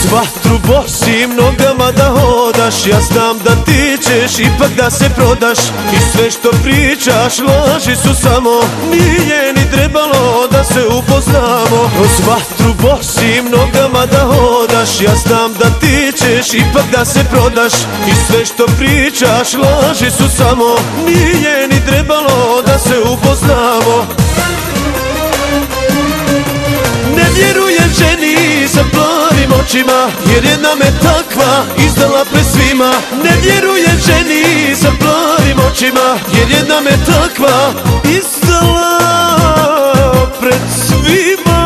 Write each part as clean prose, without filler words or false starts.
Uz vatru bosim nogama da hodaš, ja znam da ti ćeš ipak da se prodaš. I sve što pričaš laži su samo, nije ni trebalo da se upoznamo. Uz vatru bosim nogama da hodaš, ja znam da ti ćeš ipak da se prodaš. I sve što pričaš laži su samo, nije ni trebalo da se upoznamo. Ne vjerujem ženi sa plavim očima, jer jedna me takva izdala pred svima. Ne vjerujem ženi sa plavim očima, jer jedna me takva izdala pred svima.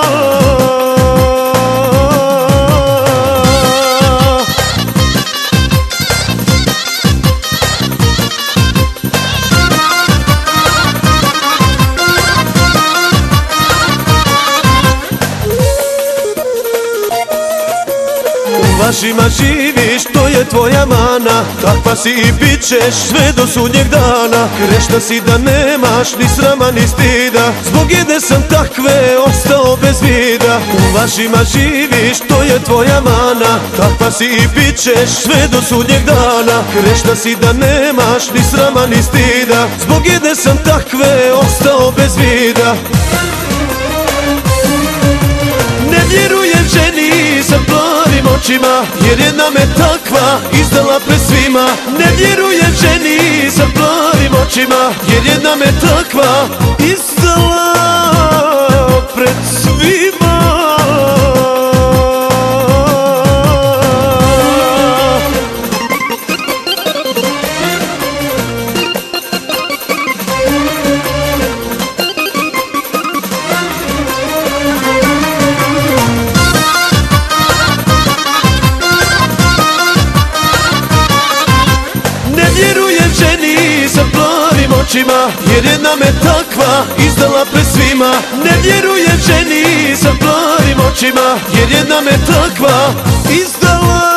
Vašima živiš, to je tvoja mana, takva si i bit ćeš sve do sudnjeg dana. Grešna si da nemaš ni srama ni stida, zbog jedne sam takve ostao bez vida. U vašima živiš, to je tvoja mana, takva si i bit ćeš sve do sudnjeg dana. Grešna si da nemaš ni srama ni stida, zbog jedne sam takve ostao bez vida. Ne vjerujem ženi sa plavim očima, jer jedna me takva izdala pred svima. Ne vjerujem ženi sa plavim očima, jer jedna me takva izdala pred svima. Jer jedna me takva izdala pred svima. Ne vjerujem ženi sa plavim očima, jer jedna me takva izdala